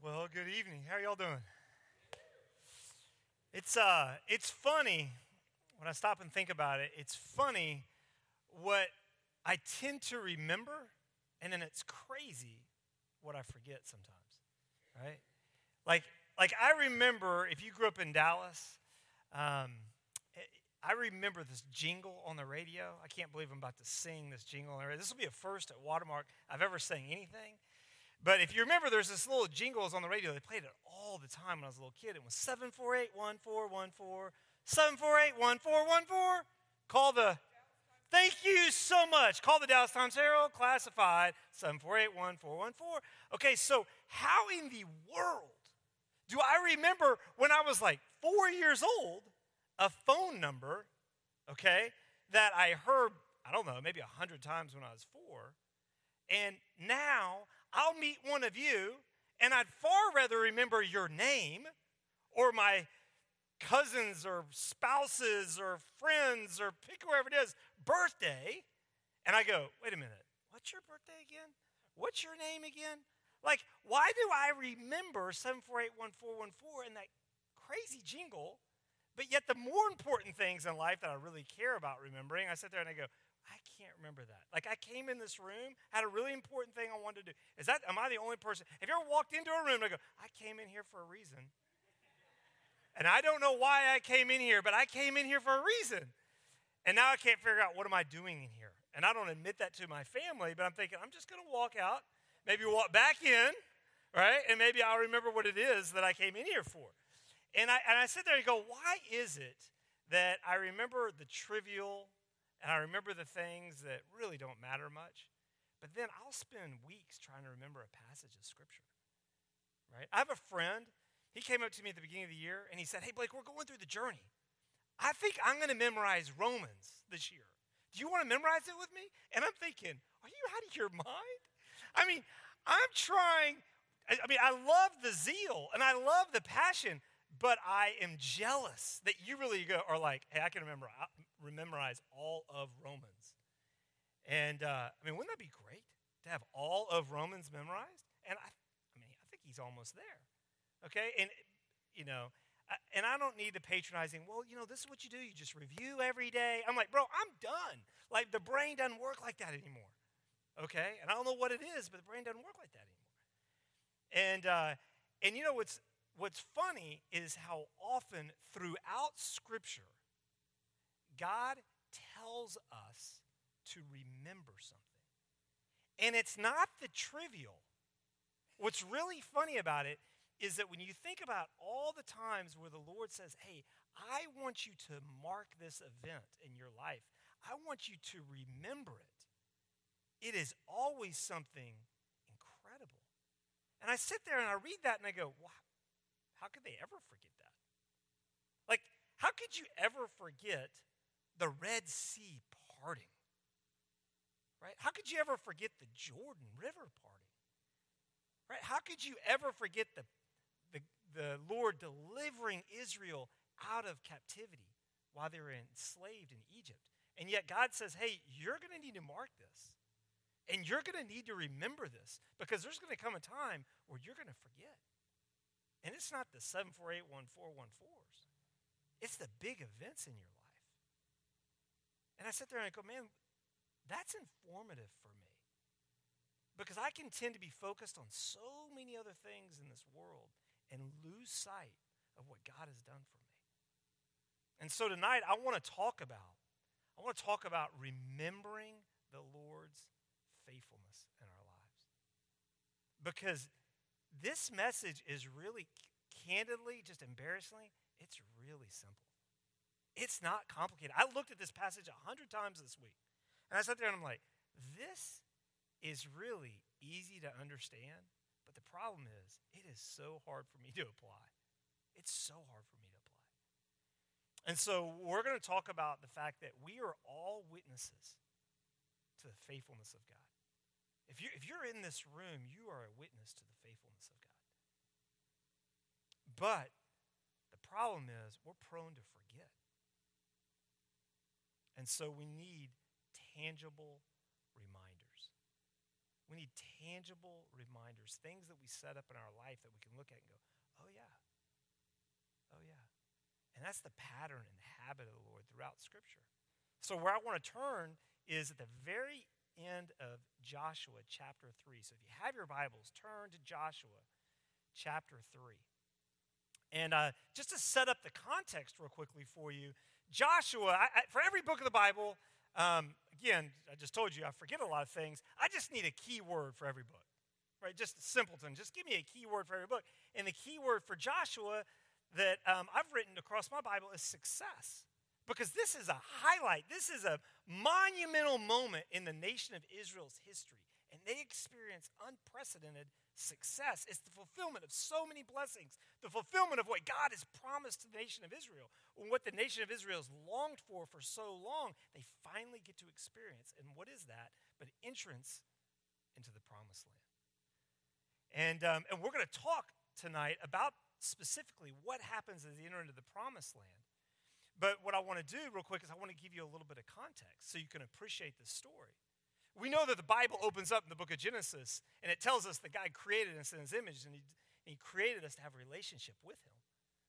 Well, good evening. How are y'all doing? It's funny when I stop and think about it. It's funny what I tend to remember, and then it's crazy what I forget sometimes, right? Like, like I remember if you grew up in Dallas, um, I remember this jingle on the radio. I can't believe I'm about to sing this jingle on the radio. This will be a first at Watermark I've ever sang anything. But if you remember, there's this little jingles on the radio. They played it all the time when I was a little kid. It was 748-1414, 748-1414. Call the, thank you so much. Call the Dallas Times Herald, classified, 748-1414. Okay, so how in the world do I remember when I was like 4 years old, a phone number, okay, that I heard, I don't know, maybe 100 times when I was 4, and now I'll meet one of you, and I'd far rather remember your name or my cousins or spouses or friends or pick whoever it is, birthday, and I go, wait a minute, what's your birthday again? What's your name again? Like, why do I remember 748-1414 and that crazy jingle, but yet the more important things in life that I really care about remembering, I sit there and I go, I can't remember that. Like I came in this room, had a really important thing I wanted to do. Am I the only person? Have you ever walked into a room and I go, I came in here for a reason. And I don't know why I came in here, but I came in here for a reason. And now I can't figure out what am I doing in here. And I don't admit that to my family, but I'm thinking I'm just going to walk out, maybe walk back in, right? And maybe I'll remember what it is that I came in here for. And I sit there and go, why is it that I remember the trivial and I remember the things that really don't matter much, but then I'll spend weeks trying to remember a passage of Scripture, right? I have a friend. He came up to me at the beginning of the year, and he said, hey, Blake, we're going through the journey. I think I'm going to memorize Romans this year. Do you want to memorize it with me? And I'm thinking, are you out of your mind? I mean, I'm trying. I love the zeal, and I love the passion, but I am jealous that you really are like, hey, I can memorize all of Romans. And, wouldn't that be great to have all of Romans memorized? And, I think he's almost there, okay? And, and I don't need the patronizing, well, this is what you do. You just review every day. I'm like, bro, I'm done. Like, the brain doesn't work like that anymore, okay? And I don't know what it is, but the brain doesn't work like that anymore. And what's funny is how often throughout Scripture, God tells us to remember something. And it's not the trivial. What's really funny about it is that when you think about all the times where the Lord says, hey, I want you to mark this event in your life. I want you to remember it. It is always something incredible. And I sit there and I read that and I go, wow, how could they ever forget that? Like, how could you ever forget the Red Sea parting? Right? How could you ever forget the Jordan River parting? Right? How could you ever forget the Lord delivering Israel out of captivity while they were enslaved in Egypt? And yet God says, hey, you're going to need to mark this. And you're going to need to remember this because there's going to come a time where you're going to forget. And it's not the 748-1414s. It's the big events in your life. And I sit there and I go, man, that's informative for me. Because I can tend to be focused on so many other things in this world and lose sight of what God has done for me. And so tonight I want to talk about remembering the Lord's faithfulness in our lives. Because this message is really, candidly, just embarrassingly, it's really simple. It's not complicated. I looked at this passage 100 times this week. And I sat there and I'm like, this is really easy to understand. But the problem is, it is so hard for me to apply. It's so hard for me to apply. And so we're going to talk about the fact that we are all witnesses to the faithfulness of God. If you're in this room, you are a witness to the faithfulness of God. But the problem is we're prone to forget. And so we need tangible reminders. We need tangible reminders, things that we set up in our life that we can look at and go, oh yeah, oh yeah. And that's the pattern and habit of the Lord throughout Scripture. So where I want to turn is at the very end of Joshua chapter 3. So if you have your Bibles, turn to Joshua chapter 3. And just to set up the context real quickly for you, Joshua, for every book of the Bible, again, I just told you I forget a lot of things. I just need a key word for every book, right? Just a simpleton. Just give me a key word for every book. And the key word for Joshua that I've written across my Bible is success. Because this is a highlight. This is a monumental moment in the nation of Israel's history. And they experience unprecedented success. It's the fulfillment of so many blessings, the fulfillment of what God has promised to the nation of Israel, and what the nation of Israel has longed for so long, they finally get to experience. And what is that but entrance into the promised land? And we're going to talk tonight about specifically what happens as they enter into the promised land. But what I want to do real quick is I want to give you a little bit of context so you can appreciate the story. We know that the Bible opens up in the book of Genesis, and it tells us that God created us in his image, and he created us to have a relationship with him.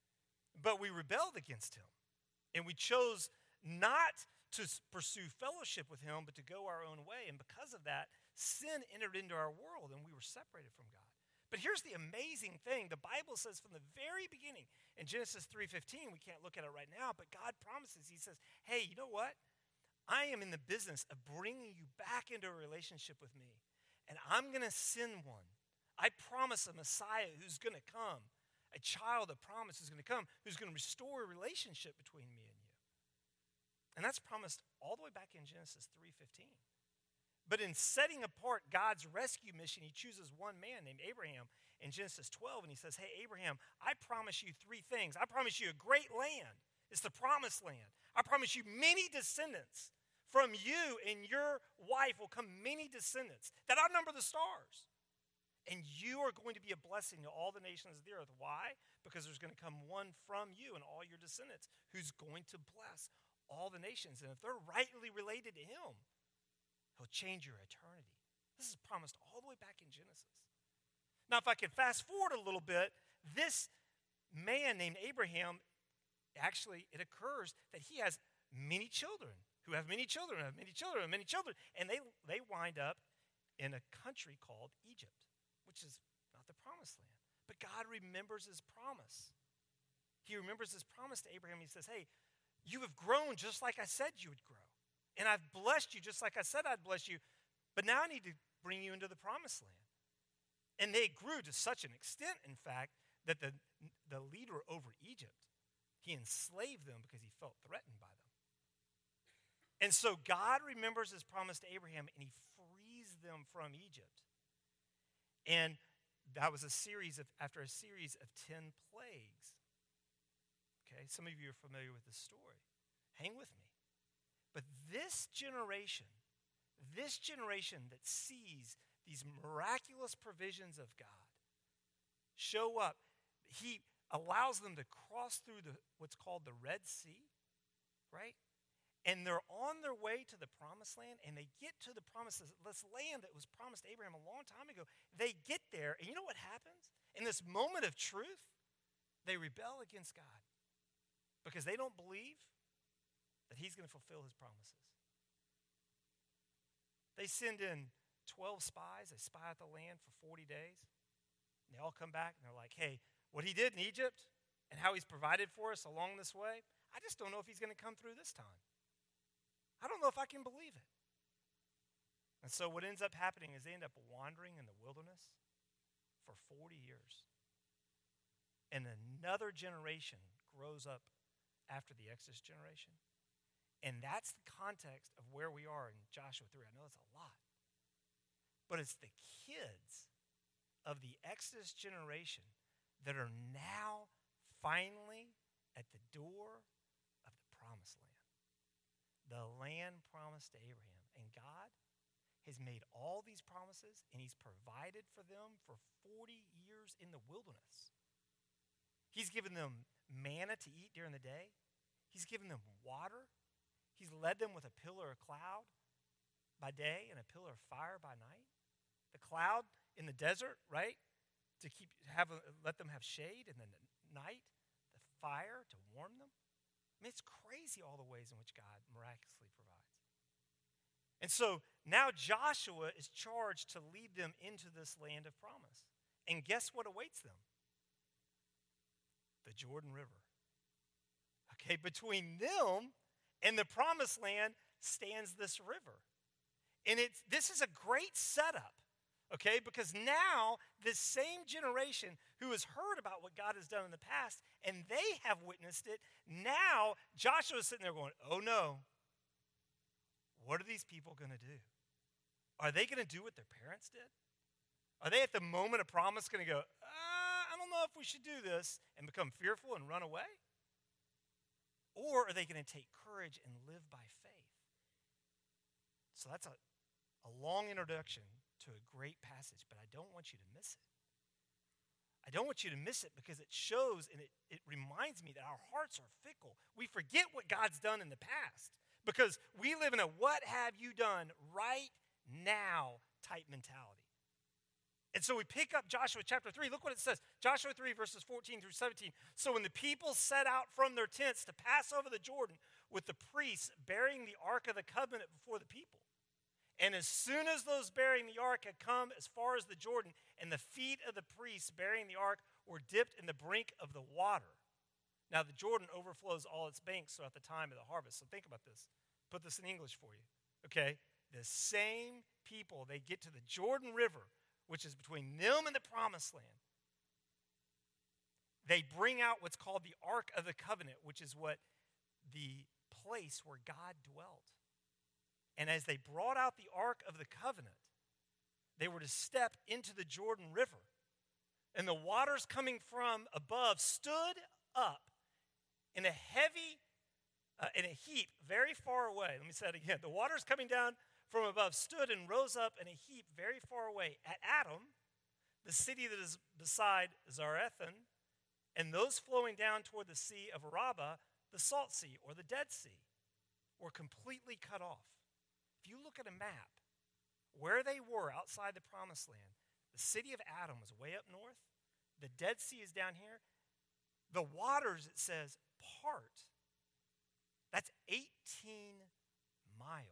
But we rebelled against him, and we chose not to pursue fellowship with him, but to go our own way. And because of that, sin entered into our world, and we were separated from God. But here's the amazing thing. The Bible says from the very beginning, in Genesis 3:15, we can't look at it right now, but God promises, he says, hey, you know what? I am in the business of bringing you back into a relationship with me, and I'm going to send one. I promise a Messiah who's going to come, a child of promise who's going to come, who's going to restore a relationship between me and you. And that's promised all the way back in Genesis 3:15. But in setting apart God's rescue mission, he chooses one man named Abraham in Genesis 12, and he says, hey, Abraham, I promise you three things. I promise you a great land. It's the promised land. I promise you many descendants. From you and your wife will come many descendants that outnumber the stars. And you are going to be a blessing to all the nations of the earth. Why? Because there's going to come one from you and all your descendants who's going to bless all the nations. And if they're rightly related to him, he'll change your eternity. This is promised all the way back in Genesis. Now, if I could fast forward a little bit, this man named Abraham, actually, it occurs that he has many children who have many children, have many children, have many children. And they wind up in a country called Egypt, which is not the promised land. But God remembers his promise. He remembers his promise to Abraham. He says, hey, you have grown just like I said you would grow. And I've blessed you just like I said I'd bless you. But now I need to bring you into the promised land. And they grew to such an extent, in fact, that the leader over Egypt, he enslaved them because he felt threatened by them. And so God remembers his promise to Abraham, and he frees them from Egypt. And that was after a series of 10 plagues. Okay, some of you are familiar with this story. Hang with me. But this generation that sees these miraculous provisions of God show up, he allows them to cross through what's called the Red Sea, right? And they're on their way to the promised land, and they get to this land that was promised to Abraham a long time ago. They get there, and you know what happens? In this moment of truth, they rebel against God because they don't believe that he's going to fulfill his promises. They send in 12 spies. They spy out the land for 40 days. And they all come back, and they're like, hey, what he did in Egypt and how he's provided for us along this way, I just don't know if he's going to come through this time. I don't know if I can believe it. And so what ends up happening is they end up wandering in the wilderness for 40 years. And another generation grows up after the Exodus generation. And that's the context of where we are in Joshua 3. I know it's a lot. But it's the kids of the Exodus generation that are now finally at the door of the promised land. The land promised to Abraham. And God has made all these promises, and he's provided for them for 40 years in the wilderness. He's given them manna to eat during the day. He's given them water. He's led them with a pillar of cloud by day and a pillar of fire by night. the cloud in the desert, right? To let them have shade, and then the night, the fire to warm them. I mean, it's crazy all the ways in which God miraculously provides. And so now Joshua is charged to lead them into this land of promise. And guess what awaits them? The Jordan River. Okay, between them and the promised land stands this river. And this is a great setup, okay, because now this same generation who has heard about what God has done in the past and they have witnessed it, now Joshua is sitting there going, oh no, what are these people going to do? Are they going to do what their parents did? Are they at the moment of promise going to go, I don't know if we should do this, and become fearful and run away? Or are they going to take courage and live by faith? So that's a long introduction to a great passage, but I don't want you to miss it. I don't want you to miss it because it shows and it reminds me that our hearts are fickle. We forget what God's done in the past because we live in a what have you done right now type mentality. And so we pick up Joshua chapter 3. Look what it says. Joshua 3 verses 14 through 17. So when the people set out from their tents to pass over the Jordan with the priests bearing the ark of the covenant before the people. And as soon as those bearing the ark had come as far as the Jordan, and the feet of the priests bearing the ark were dipped in the brink of the water. Now the Jordan overflows all its banks throughout the time of the harvest. So think about this. Put this in English for you. Okay? The same people, they get to the Jordan River, which is between them and the promised land. They bring out what's called the Ark of the Covenant, which is what the place where God dwelt. And as they brought out the Ark of the Covenant, they were to step into the Jordan River. And the waters coming from above stood up in a heap very far away. Let me say it again. The waters coming down from above stood and rose up in a heap very far away at Adam, the city that is beside Zarethan, and those flowing down toward the sea of Arabah, the Salt Sea or the Dead Sea, were completely cut off. If you look at a map, where they were outside the promised land, the city of Adam was way up north, the Dead Sea is down here. The waters, it says, part. That's 18 miles.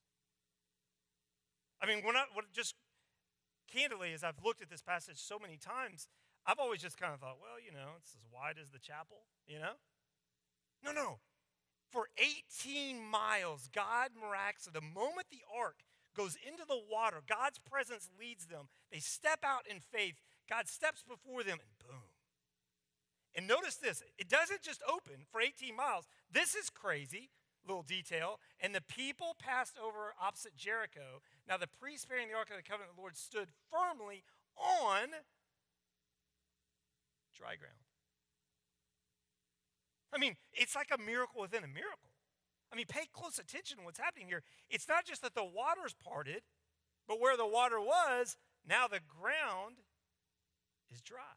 I mean, just candidly, as I've looked at this passage so many times, I've always just kind of thought, well, it's as wide as the chapel, No. For 18 miles, God miraculously, the moment the ark goes into the water, God's presence leads them. They step out in faith. God steps before them, and boom. And notice this. It doesn't just open for 18 miles. This is crazy. Little detail. And the people passed over opposite Jericho. Now the priests bearing the Ark of the Covenant of the Lord stood firmly on dry ground. I mean, it's like a miracle within a miracle. I mean, pay close attention to what's happening here. It's not just that the water's parted, but where the water was, now the ground is dry.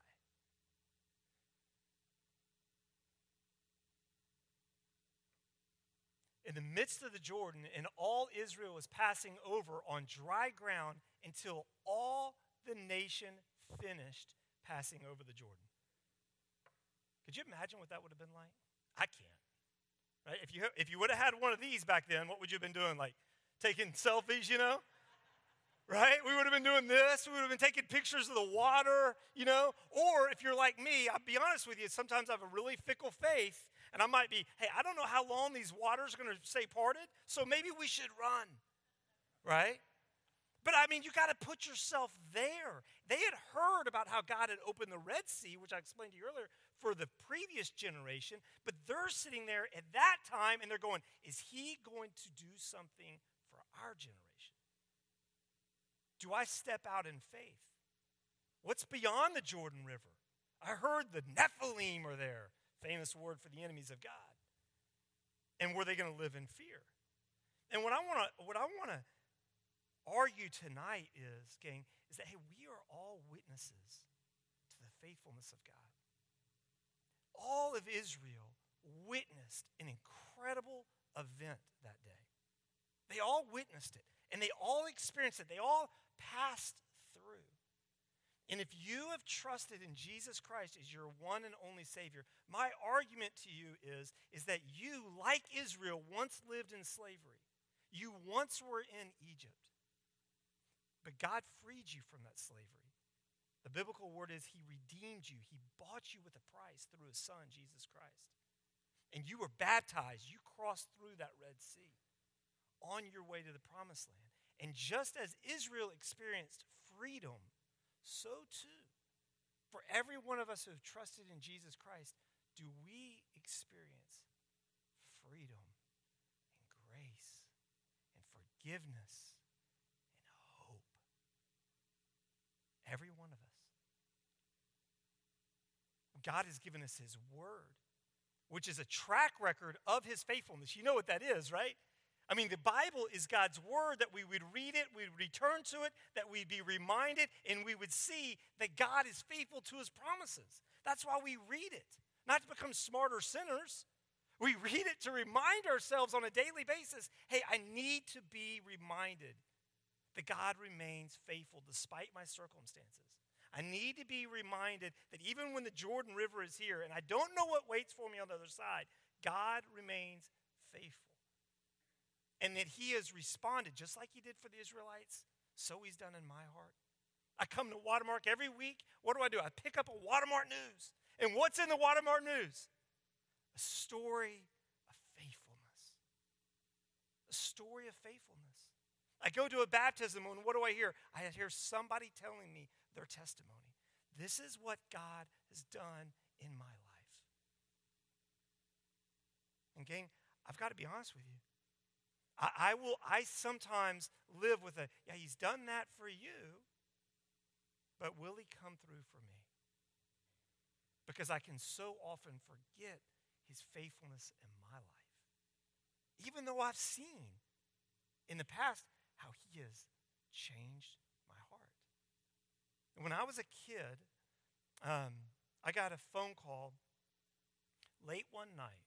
In the midst of the Jordan, and all Israel was passing over on dry ground until all the nation finished passing over the Jordan. Could you imagine what that would have been like? I can't. Right? If you would have had one of these back then, what would you have been doing? Like taking selfies, Right? We would have been doing this. We would have been taking pictures of the water, Or if you're like me, I'll be honest with you, sometimes I have a really fickle faith. And I might be, hey, I don't know how long these waters are going to stay parted, so maybe we should run, right? But I mean, you got to put yourself there. They had heard about how God had opened the Red Sea, which I explained to you earlier, for the previous generation, but they're sitting there at that time and they're going, is he going to do something for our generation? Do I step out in faith? What's beyond the Jordan River? I heard the Nephilim are there. Famous word for the enemies of God. And were they going to live in fear? And what I want to argue tonight is, gang, is that, hey, we are all witnesses to the faithfulness of God. All of Israel witnessed an incredible event that day. They all witnessed it, and they all experienced it. They all passed through. And if you have trusted in Jesus Christ as your one and only Savior, my argument to you is that you, like Israel, once lived in slavery. You once were in Egypt. But God freed you from that slavery. The biblical word is he redeemed you. He bought you with a price through his son, Jesus Christ. And you were baptized. You crossed through that Red Sea on your way to the promised land. And just as Israel experienced freedom, so too, for every one of us who have trusted in Jesus Christ, do we experience freedom and grace and forgiveness and hope. Every one of us. God has given us his word, which is a track record of his faithfulness. You know what that is, right? I mean, the Bible is God's word, that we would read it, we would return to it, that we'd be reminded, and we would see that God is faithful to his promises. That's why we read it, not to become smarter sinners. We read it to remind ourselves on a daily basis, hey, I need to be reminded that God remains faithful despite my circumstances. I need to be reminded that even when the Jordan River is here and I don't know what waits for me on the other side, God remains faithful. And that he has responded just like he did for the Israelites, so he's done in my heart. I come to Watermark every week. What do? I pick up a Watermark News. And what's in the Watermark News? A story of faithfulness. A story of faithfulness. I go to a baptism, and what do I hear? I hear somebody telling me their testimony. This is what God has done in my life. And gang, I've got to be honest with you. I sometimes live with yeah, he's done that for you, but will he come through for me? Because I can so often forget his faithfulness in my life. Even though I've seen in the past how he has changed my heart. And when I was a kid, I got a phone call late one night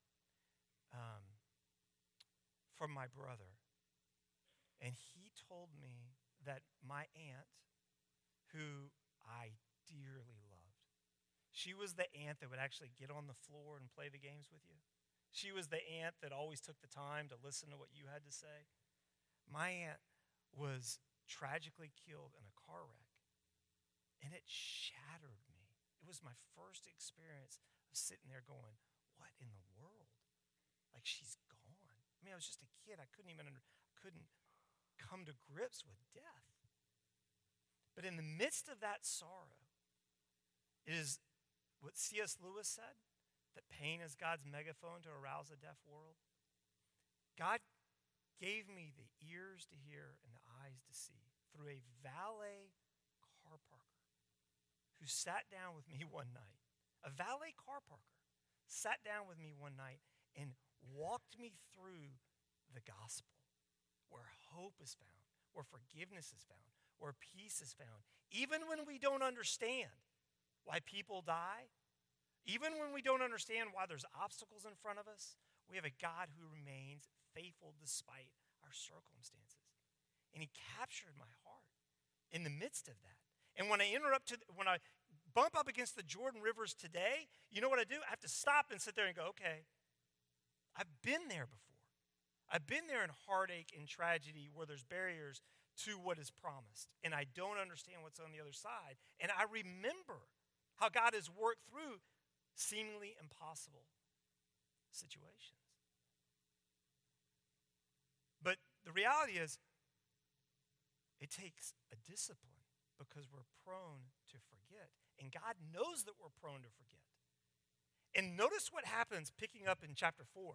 from my brother. And he told me that my aunt, who I dearly loved, she was the aunt that would actually get on the floor and play the games with you. She was the aunt that always took the time to listen to what you had to say. My aunt was tragically killed in a car wreck. And it shattered me. It was my first experience of sitting there going, what in the world? Like, she's gone. I mean, I was just a kid. I couldn't come to grips with death. But in the midst of that sorrow, it is what C.S. Lewis said, that pain is God's megaphone to arouse a deaf world. God gave me the ears to hear and the eyes to see through a valet car parker who sat down with me one night. A valet car parker sat down with me one night and walked me through the gospel, where hope is found, where forgiveness is found, where peace is found. Even when we don't understand why people die, even when we don't understand why there's obstacles in front of us, we have a God who remains faithful despite our circumstances. And he captured my heart in the midst of that. And when I bump up against the Jordan rivers today, you know what I do? I have to stop and sit there and go, okay, I've been there before. I've been there in heartache and tragedy where there's barriers to what is promised. And I don't understand what's on the other side. And I remember how God has worked through seemingly impossible situations. But the reality is, it takes a discipline because we're prone to forget. And God knows that we're prone to forget. And notice what happens picking up in chapter 4.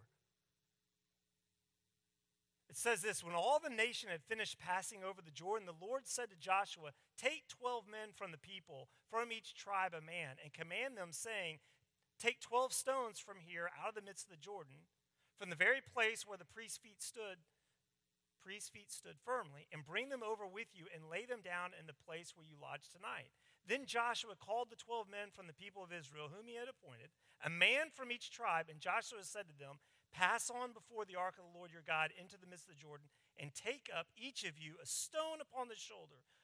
It says this, when all the nation had finished passing over the Jordan, the Lord said to Joshua, take 12 men from the people, from each tribe a man, and command them, saying, take 12 stones from here out of the midst of the Jordan, from the very place where the priest's feet stood firmly, and bring them over with you and lay them down in the place where you lodge tonight. Then Joshua called the 12 men from the people of Israel, whom he had appointed, a man from each tribe, and Joshua said to them, pass on before the ark of the Lord your God into the midst of the Jordan, and take up each of you a stone upon the shoulder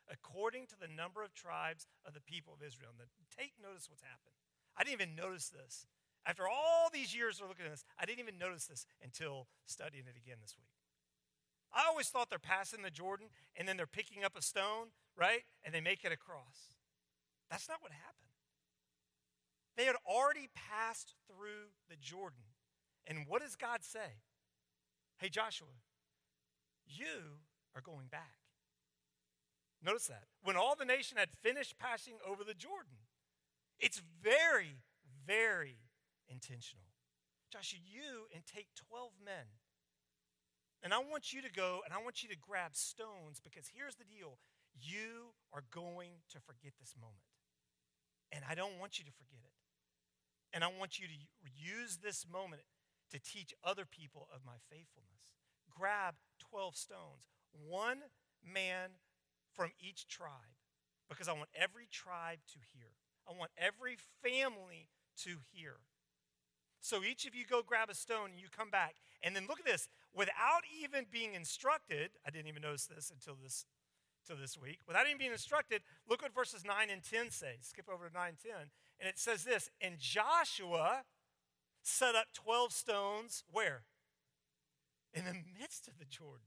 according to the number of tribes of the people of Israel. Now, take notice what's happened. I didn't even notice this. After all these years of looking at this, I didn't even notice this until studying it again this week. I always thought they're passing the Jordan, and then they're picking up a stone, right? And they make it across. That's not what happened. They had already passed through the Jordan. And what does God say? Hey, Joshua, you are going back. Notice that. When all the nation had finished passing over the Jordan, it's very, very intentional. Joshua, you and take 12 men. And I want you to go and I want you to grab stones, because here's the deal. You are going to forget this moment. And I don't want you to forget it. And I want you to use this moment to teach other people of my faithfulness. Grab 12 stones, one man from each tribe, because I want every tribe to hear. I want every family to hear. So each of you go grab a stone and you come back. And then look at this. Without even being instructed, I didn't even notice this until this week. Without even being instructed, look what verses 9 and 10 say. Skip over to 9 and 10. And it says this, and Joshua set up 12 stones, where? In the midst of the Jordan.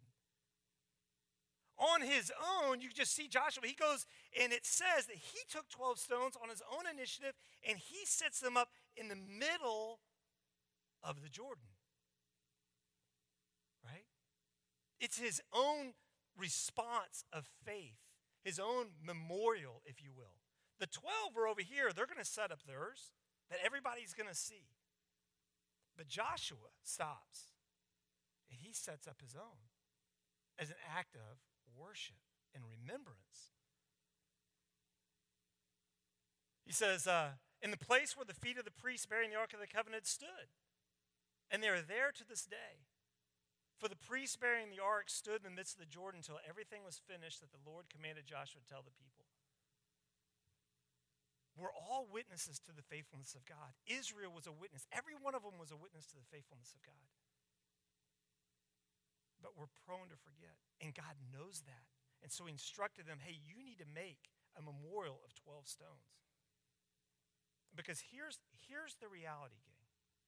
On his own, you just see Joshua. He goes, and it says that he took 12 stones on his own initiative, and he sets them up in the middle of the Jordan. Right? It's his own response of faith, his own memorial, if you will. The 12 are over here. They're going to set up theirs that everybody's going to see. But Joshua stops, and he sets up his own as an act of worship and remembrance. He says, in the place where the feet of the priests bearing the Ark of the Covenant stood, and they are there to this day. For the priests bearing the ark stood in the midst of the Jordan until everything was finished that the Lord commanded Joshua to tell the people. We're all witnesses to the faithfulness of God. Israel was a witness. Every one of them was a witness to the faithfulness of God. But we're prone to forget, and God knows that. And so he instructed them, hey, you need to make a memorial of 12 stones. Because here's the reality, gang.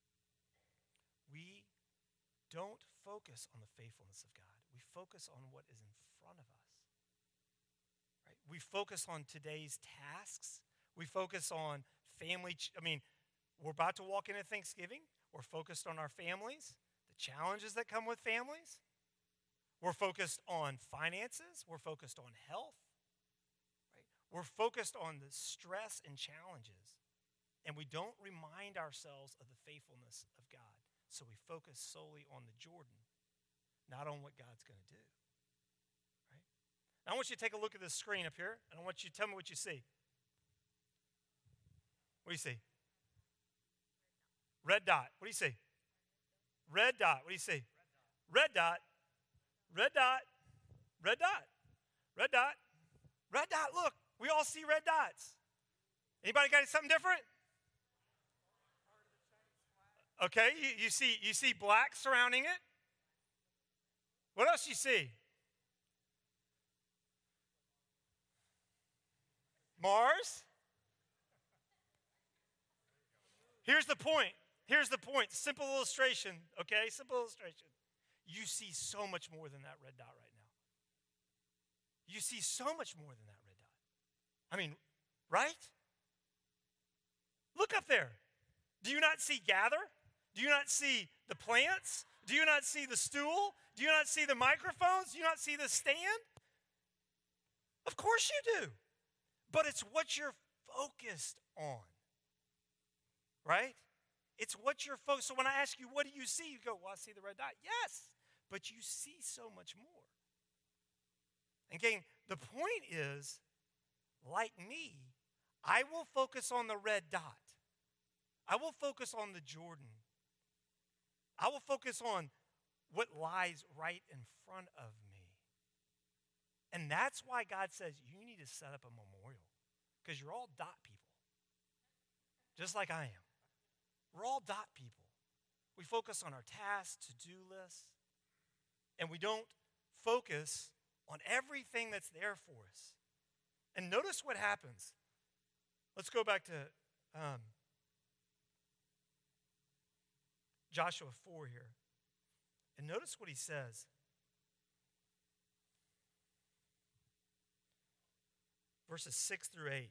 We don't focus on the faithfulness of God. We focus on what is in front of us. Right? We focus on today's tasks. We focus on family. We're about to walk into Thanksgiving. We're focused on our families, the challenges that come with families. We're focused on finances. We're focused on health. Right? We're focused on the stress and challenges. And we don't remind ourselves of the faithfulness of God. So we focus solely on the Jordan, not on what God's going to do. Right? Now I want you to take a look at this screen up here, and I want you to tell me what you see. What do you see? Red dot. What do you see? Red dot. What do you see? Red dot. Red dot. Red dot. Red dot. Red dot. Look, we all see red dots. Anybody got something different? Okay, you see black surrounding it. What else you see? Mars. Here's the point. Simple illustration, okay? Simple illustration. You see so much more than that red dot right now. You see so much more than that red dot. Right? Look up there. Do you not see gather? Do you not see the plants? Do you not see the stool? Do you not see the microphones? Do you not see the stand? Of course you do. But it's what you're focused on. Right? It's what you're focused. So when I ask you, what do you see? You go, well, I see the red dot. Yes, but you see so much more. And gang, the point is, like me, I will focus on the red dot. I will focus on the Jordan. I will focus on what lies right in front of me. And that's why God says you need to set up a memorial, because you're all dot people, just like I am. We're all dot people. We focus on our tasks, to-do lists, and we don't focus on everything that's there for us. And notice what happens. Let's go back to Joshua 4 here. And notice what he says. Verses 6 through 8.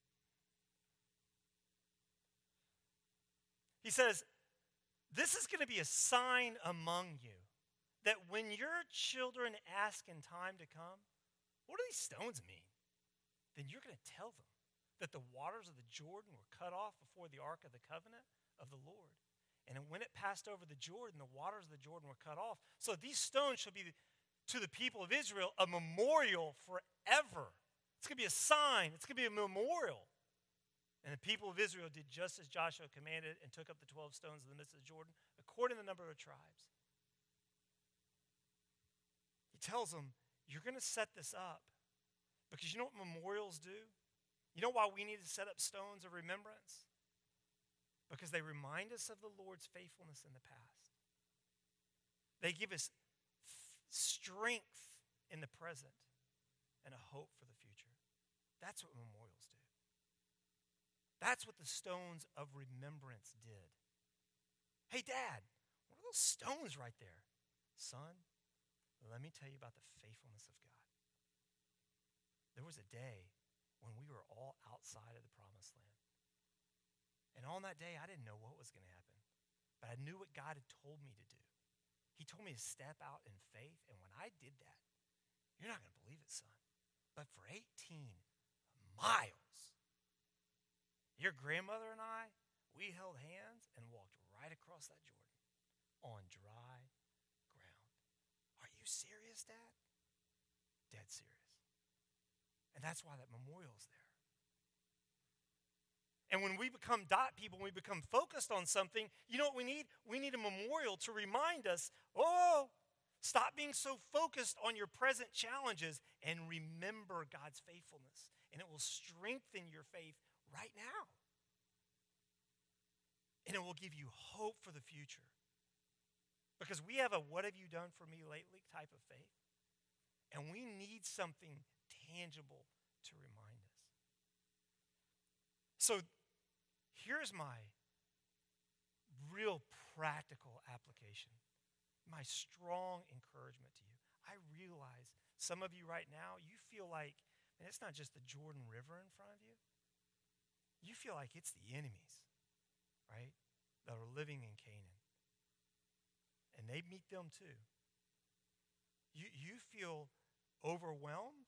He says, this is going to be a sign among you, that when your children ask in time to come, what do these stones mean? Then you're going to tell them that the waters of the Jordan were cut off before the ark of the covenant of the Lord. And when it passed over the Jordan, the waters of the Jordan were cut off. So these stones shall be to the people of Israel a memorial forever. It's going to be a sign. It's going to be a memorial. And the people of Israel did just as Joshua commanded and took up the 12 stones in the midst of the Jordan, according to the number of the tribes. He tells them, you're going to set this up because you know what memorials do? You know why we need to set up stones of remembrance? Because they remind us of the Lord's faithfulness in the past. They give us strength in the present and a hope for the future. That's what memorials do. That's what the stones of remembrance did. Hey, Dad, what are those stones right there? Son, let me tell you about the faithfulness of God. There was a day when we were all outside of the promised land. And on that day, I didn't know what was going to happen. But I knew what God had told me to do. He told me to step out in faith. And when I did that, you're not going to believe it, son, but for 18 miles, your grandmother and I, we held hands and walked right across that Jordan on dry ground. Are you serious, Dad? Dead serious. And that's why that memorial's there. And when we become dot people, when we become focused on something, you know what we need? We need a memorial to remind us, stop being so focused on your present challenges and remember God's faithfulness. And it will strengthen your faith right now. And it will give you hope for the future. Because we have a what have you done for me lately type of faith. And we need something tangible to remind us. So here's my real practical application. My strong encouragement to you. I realize some of you right now, you feel like, and it's not just the Jordan River in front of you. You feel like it's the enemies, right, that are living in Canaan. And they meet them too. You feel overwhelmed,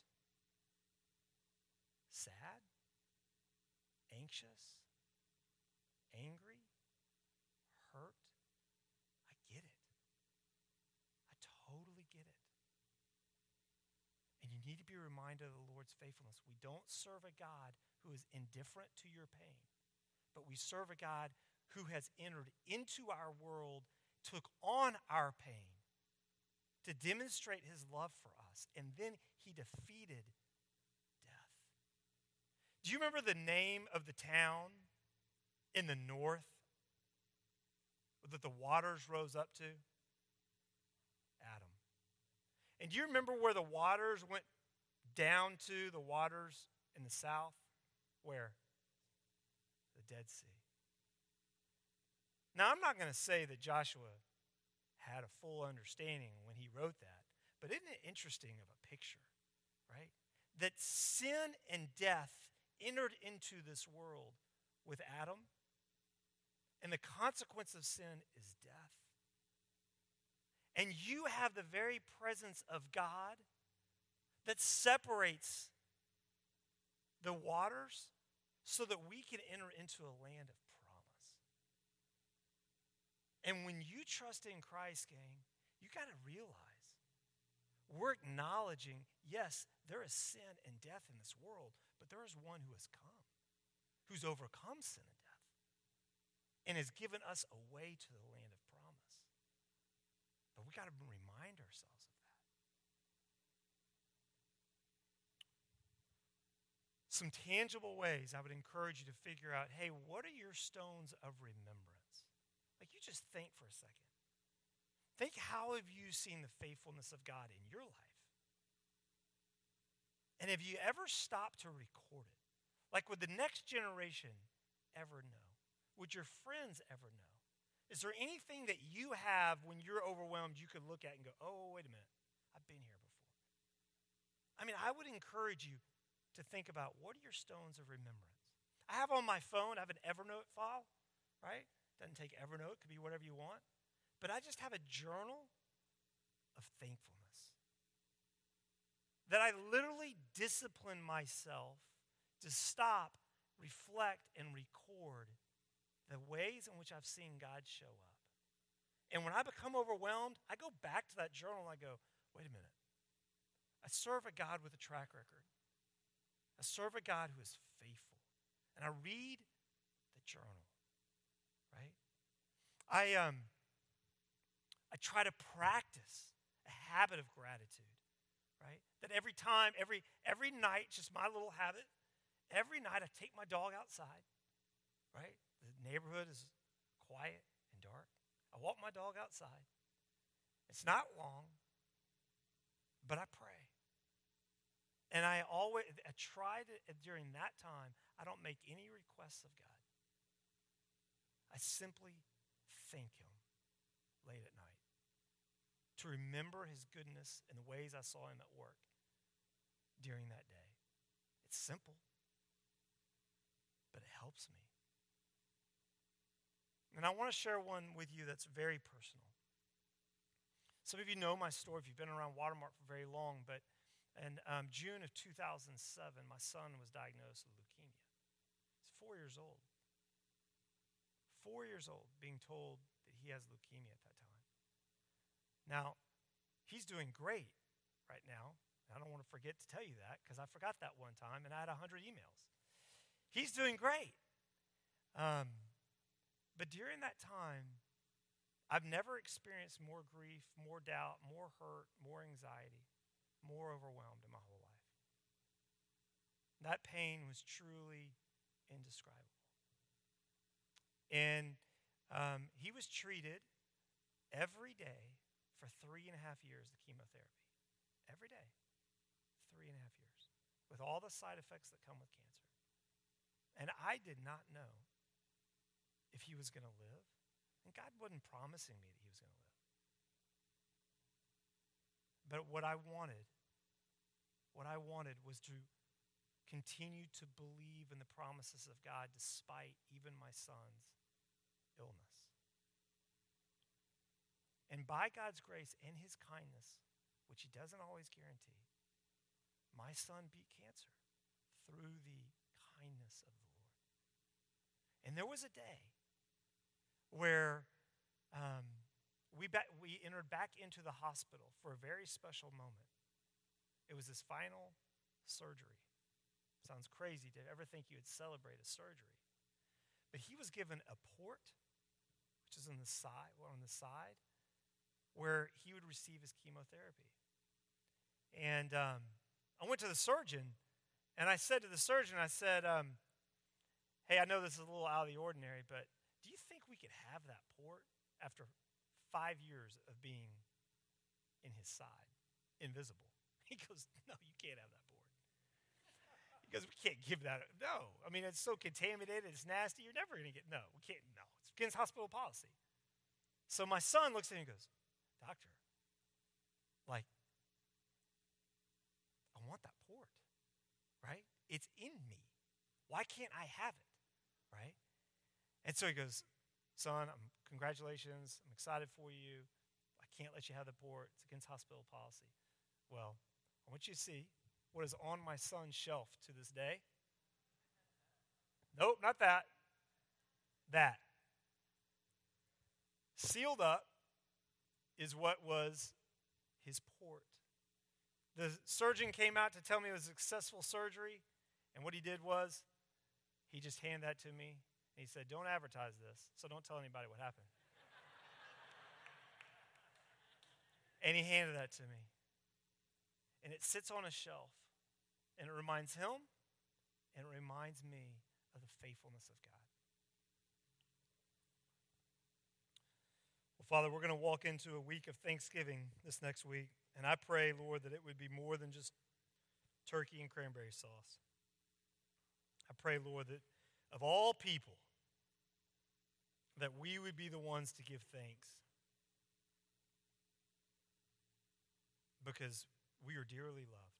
sad, anxious, angry, hurt. I get it. I totally get it. And you need to be reminded of the Lord's faithfulness. We don't serve a God who is indifferent to your pain, but we serve a God who has entered into our world, took on our pain to demonstrate his love for us, and then he defeated death. Do you remember the name of the town in the north that the waters rose up to? Adam. And do you remember where the waters went down to, the waters in the south? Where? The Dead Sea. Now, I'm not going to say that Joshua had a full understanding when he wrote that, but isn't it interesting of a picture, right? That sin and death entered into this world with Adam, and the consequence of sin is death. And you have the very presence of God that separates the waters so that we can enter into a land of promise. And when you trust in Christ, gang, you got to realize we're acknowledging, yes, there is sin and death in this world, but there is one who has come, who's overcome sin and death, and has given us a way to the land of promise. But we got to remind ourselves of that. Some tangible ways I would encourage you to figure out, hey, what are your stones of remembrance? Like, you just think for a second. Think, how have you seen the faithfulness of God in your life? And have you ever stopped to record it? Like, would the next generation ever know? Would your friends ever know? Is there anything that you have when you're overwhelmed you could look at and go, oh, wait a minute, I've been here before? I mean, I would encourage you to think about, what are your stones of remembrance? I have on my phone, I have an Evernote file, right? Doesn't take Evernote, could be whatever you want. But I just have a journal of thankfulness. That I literally discipline myself to stop, reflect, and record the ways in which I've seen God show up. And when I become overwhelmed, I go back to that journal and I go, wait a minute. I serve a God with a track record. I serve a God who is faithful. And I read the journal, right? I try to practice a habit of gratitude, right? That every time, every night, just my little habit, every night I take my dog outside, right? The neighborhood is quiet and dark. I walk my dog outside. It's not long, but I pray. And I try to, during that time, I don't make any requests of God. I simply thank him late at night. To remember his goodness and the ways I saw him at work during that day. It's simple, but it helps me. And I want to share one with you that's very personal. Some of you know my story if you've been around Watermark for very long, but in June of 2007, my son was diagnosed with leukemia. He's 4 years old. 4 years old, being told that he has leukemia at that time. Now, he's doing great right now. I don't want to forget to tell you that because I forgot that one time and I had 100 emails. He's doing great. But during that time, I've never experienced more grief, more doubt, more hurt, more anxiety, more overwhelmed in my whole life. That pain was truly indescribable. And he was treated every day for 3.5 years, the chemotherapy. Every day, 3.5 years, with all the side effects that come with cancer. And I did not know if he was going to live. And God wasn't promising me that he was going to live. But what I wanted was to continue to believe in the promises of God despite even my son's illness. And by God's grace and his kindness, which he doesn't always guarantee, my son beat cancer through the kindness of the Lord. And there was a day where we entered back into the hospital for a very special moment. It was his final surgery. Sounds crazy to ever think you would celebrate a surgery. But he was given a port, which is on the side, where he would receive his chemotherapy. And I went to the surgeon, and I said to the surgeon, hey, I know this is a little out of the ordinary, but do you think we could have that port after 5 years of being in his side, invisible? He goes, no, you can't have that port. He goes, we can't give that. No. I mean, it's so contaminated, it's nasty, you're never going to get, no, we can't, no. It's against hospital policy. So my son looks at me and goes, doctor, like, I want that port, right? It's in me. Why can't I have it, right? And so he goes, son, congratulations. I'm excited for you. I can't let you have the port. It's against hospital policy. Well, I want you to see what is on my son's shelf to this day. Nope, not that. That. Sealed up is what was his port. The surgeon came out to tell me it was a successful surgery, and what he did was he just handed that to me, and he said, don't advertise this, so don't tell anybody what happened. And he handed that to me. And it sits on a shelf, and it reminds him, and it reminds me of the faithfulness of God. Well, Father, we're going to walk into a week of Thanksgiving this next week, and I pray, Lord, that it would be more than just turkey and cranberry sauce. I pray, Lord, that of all people, that we would be the ones to give thanks because we are dearly loved.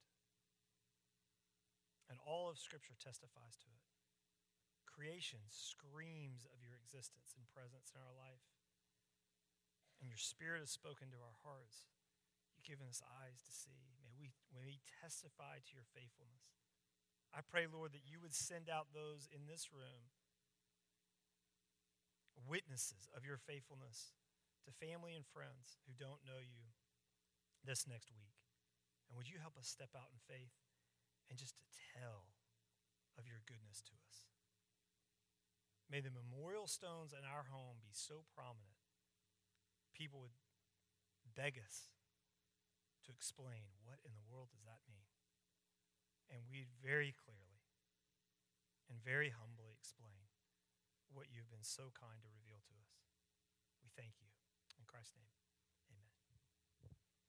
And all of Scripture testifies to it. Creation screams of your existence and presence in our life. And your Spirit has spoken to our hearts. You've given us eyes to see. May we testify to your faithfulness. I pray, Lord, that you would send out those in this room, witnesses of your faithfulness to family and friends who don't know you this next week. And would you help us step out in faith and just to tell of your goodness to us? May the memorial stones in our home be so prominent, people would beg us to explain, what in the world does that mean? And we'd very clearly and very humbly explain what you've been so kind to reveal to us. We thank you. In Christ's name.